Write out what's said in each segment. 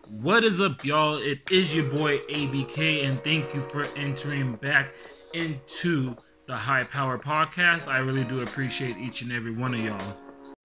What is up, y'all? It is your boy ABK, and thank you for entering back into the High Power Podcast. I really do appreciate each and every one of y'all.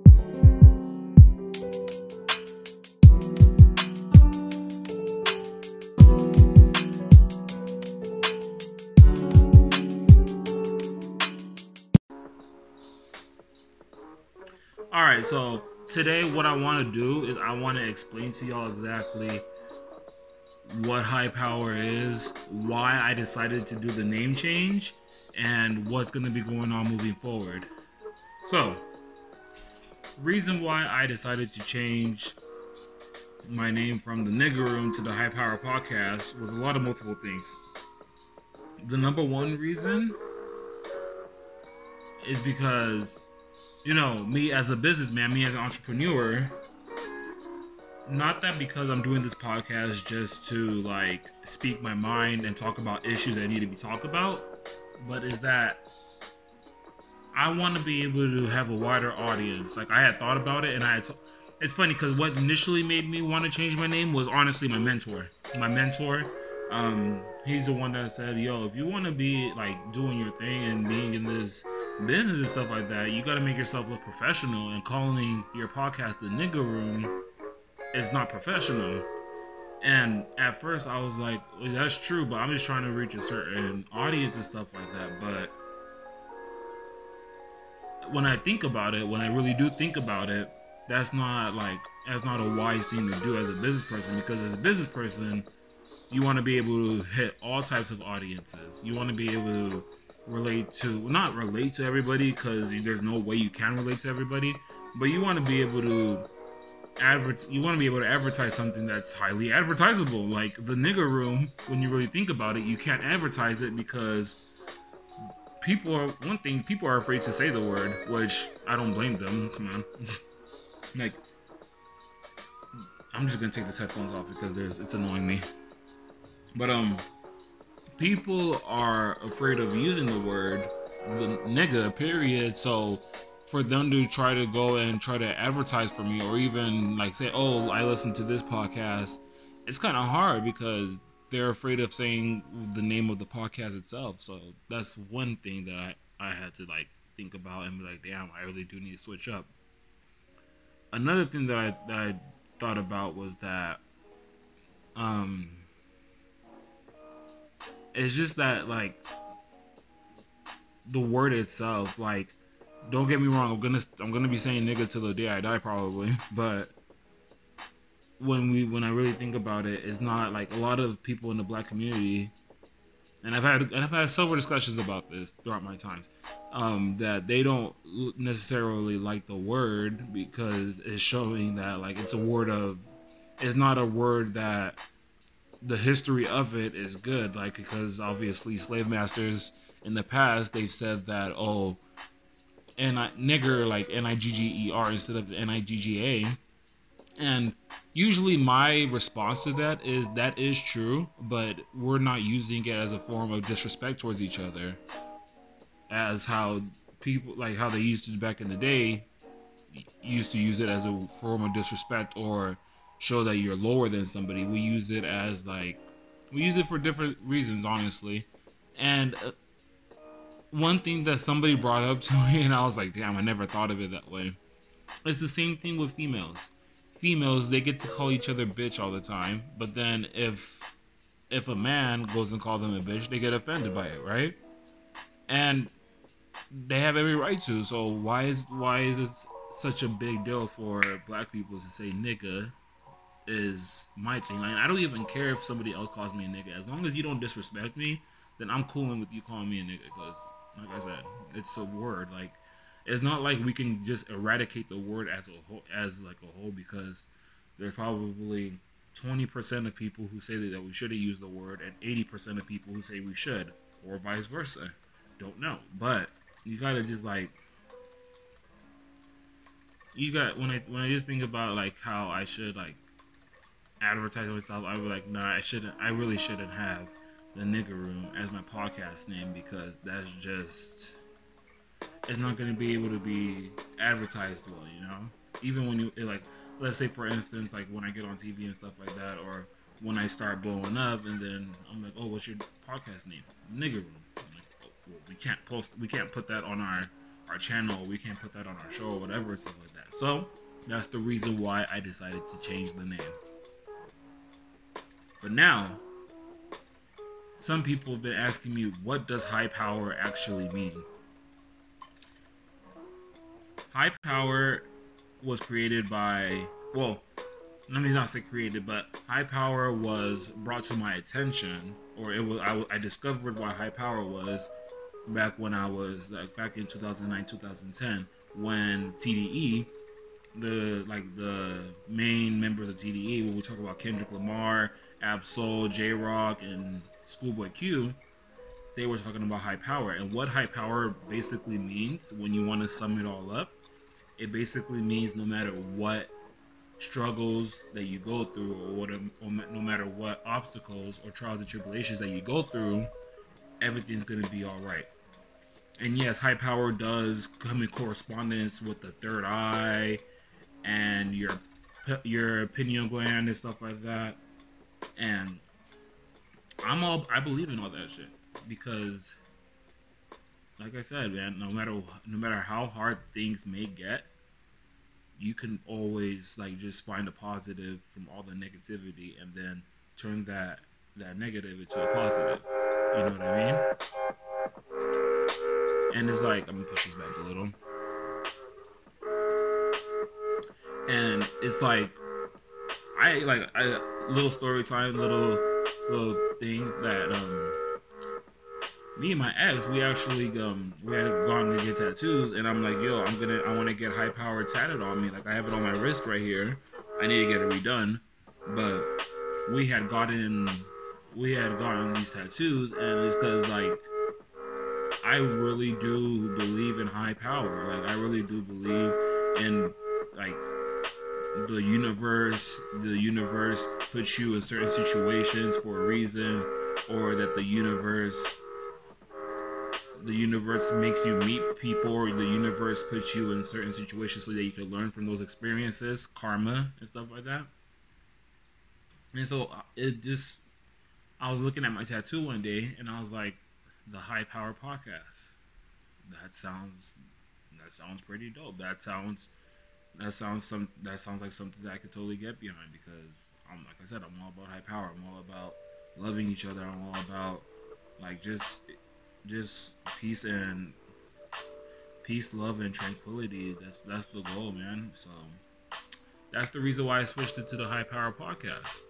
Alright, so today what I want to do is I want to explain to y'all exactly what high power is, why I decided to do the name change, and what's going to be going on moving forward. So, reason why I decided to change my name from the Nigger Room to the High Power Podcast was a lot of multiple things. The number one reason is because, me as a businessman, me as an entrepreneur, not that because I'm doing this podcast just to speak my mind and talk about issues that need to be talked about, but is that I want to be able to have a wider audience. Like, I had thought about it, and it's funny because what initially made me want to change my name was honestly my mentor. He's the one that said, yo, if you want to be doing your thing and being in this business and stuff like that, you got to make yourself look professional, and calling your podcast the Nigger Room is not professional. And at first I was like, well, that's true, but I'm just trying to reach a certain audience and stuff like that. But when I think about it, when I really do think about it, that's not a wise thing to do as a business person, because as a business person, you want to be able to hit all types of audiences. You want to be able to not relate to everybody, because there's no way you can relate to everybody, but you want to be able to advertise something that's highly advertisable. Like the Nigger Room, when you really think about it, you can't advertise it because people are afraid to say the word, which I don't blame them. Come on. I'm just gonna take this headphones off because it's annoying me. But people are afraid of using the word the nigga, period. So for them to try to go and try to advertise for me, or even say, oh, I listen to this podcast, it's kind of hard because they're afraid of saying the name of the podcast itself. So that's one thing that I had to think about and be like, damn, I really do need to switch up. Another thing that I thought about was that it's just that the word itself, don't get me wrong, I'm gonna be saying nigga till the day I die probably, but when I really think about it, it's not a lot of people in the black community, and I've had several discussions about this throughout my times, that they don't necessarily like the word because it's showing that it's not a word that the history of it is good, because obviously slave masters in the past, they've said that, oh, nigger, Nigger instead of Nigga. And usually my response to that is true, but we're not using it as a form of disrespect towards each other, as how people, how they used to back in the day, used to use it as a form of disrespect or show that you're lower than somebody. We use it as we use it for different reasons, honestly. And one thing that somebody brought up to me, and I was like, damn, I never thought of it that way. It's the same thing with females. Females, they get to call each other bitch all the time, but then if a man goes and calls them a bitch, they get offended by it, right? And they have every right to. So why is it such a big deal for black people to say nigga? Is my thing. I don't even care if somebody else calls me a nigga. As long as you don't disrespect me, then I'm cooling with you calling me a nigga. Because, like I said, it's a word. It's not like we can just eradicate the word as a whole, because there's probably 20% of people who say that we shouldn't use the word, and 80% of people who say we should, or vice versa. Don't know, but you gotta just when I just think about how I should advertise myself, I would be like, nah, I really shouldn't have the Nigger Room as my podcast name, because that's just, it's not going to be able to be advertised well, even when you let's say for instance, like when I get on TV and stuff like that, or when I start blowing up, and then I'm like, oh, what's your podcast name? Nigga Room. I'm like, oh, well, we can't put that on our channel, we can't put that on our show, or whatever, stuff like that. So that's the reason why I decided to change the name. But now, some people have been asking me, what does high power actually mean? High power was created by, well, let me not say created, but high power was brought to my attention, or it was I discovered what high power was back when I was like back in 2009, 2010, when TDE, the main members of TDE, when we talk about Kendrick Lamar, Ab-Soul, J-Rock, and Schoolboy Q, they were talking about high power. And what high power basically means, when you want to sum it all up, it basically means no matter what struggles that you go through, or no matter what obstacles or trials and tribulations that you go through, everything's going to be all right. And yes, high power does come in correspondence with the third eye and your pineal gland and stuff like that. And I believe in all that shit, because like I said, man, no matter how hard things may get, you can always like just find a positive from all the negativity, and then turn that negative into a positive. You know what I mean? And it's like, I'm gonna push this back a little. And it's like little story time, little thing that me and my ex, we actually we had gone to get tattoos, and I'm like, yo, I want to get high power tatted on me. Like, I have it on my wrist right here. I need to get it redone. But we had gotten these tattoos, and it's because like I really do believe in high power. Like, I really do believe in like the universe puts you in certain situations for a reason, or that the universe makes you meet people, or the universe puts you in certain situations so that you can learn from those experiences, karma and stuff like that. And so I was looking at my tattoo one day, and I was like, the High Power Podcast. That sounds pretty dope. That sounds like something that I could totally get behind, because like I said, I'm all about high power. I'm all about loving each other. I'm all about like just peace, love, and tranquility. That's the goal, man. So that's the reason why I switched it to the High Power Podcast.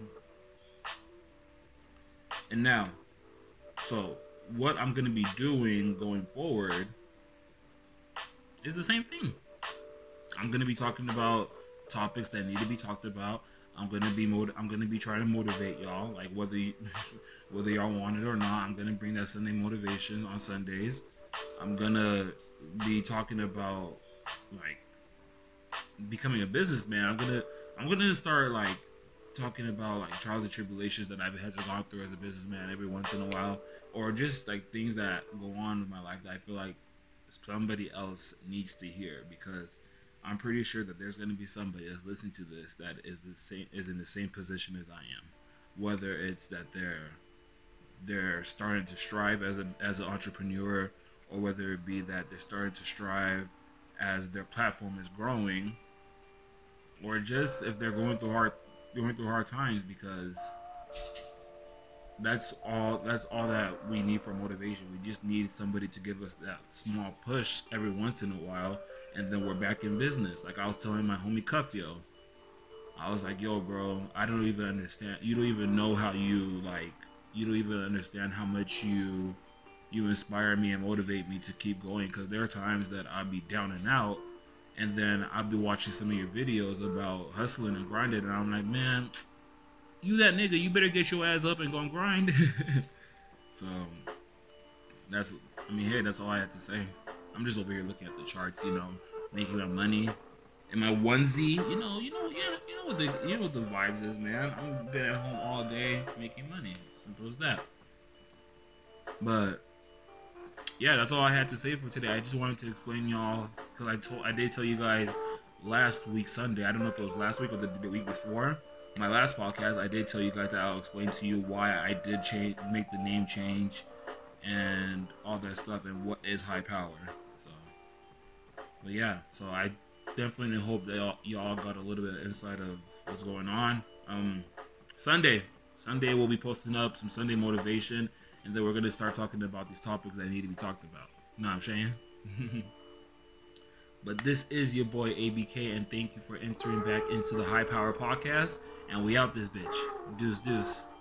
And now, so what I'm gonna be doing going forward is the same thing. I'm gonna be talking about topics that need to be talked about. I'm gonna be trying to motivate y'all, like whether y'all want it or not. I'm gonna bring that Sunday motivation on Sundays. I'm gonna be talking about like becoming a businessman. I'm gonna start like talking about like trials and tribulations that I've had to go through as a businessman every once in a while, or just like things that go on in my life that I feel like somebody else needs to hear, because I'm pretty sure that there's going to be somebody that's listening to this that is in the same position as I am, whether it's that they're starting to strive as an entrepreneur, or whether it be that they're starting to strive as their platform is growing, or just if they're going through hard times, because that's all that we need for motivation. We just need somebody to give us that small push every once in a while, and then we're back in business. Like I was telling my homie Cuffio, I was like, yo bro, I don't even understand, you don't even know how you don't even understand how much you inspire me and motivate me to keep going, because there are times that I'll be down and out, and then I'll be watching some of your videos about hustling and grinding, and I'm like, man, you that nigga, you better get your ass up and go and grind. So that's all I had to say. I'm just over here looking at the charts, making my money in my onesie. You know what the vibes is, man. I've been at home all day making money. Simple as that. But yeah, that's all I had to say for today. I just wanted to explain y'all, because I did tell you guys last week Sunday. I don't know if it was last week or the week before. My last podcast, I did tell you guys that I'll explain to you why I did make the name change, and all that stuff, and what is high power. So, but yeah, so I definitely hope that y'all got a little bit of insight of what's going on. Sunday we'll be posting up some Sunday motivation, and then we're gonna start talking about these topics that need to be talked about. You know what I'm saying? But this is your boy ABK, and thank you for entering back into the High Power Podcast. And we out this bitch. Deuce, deuce.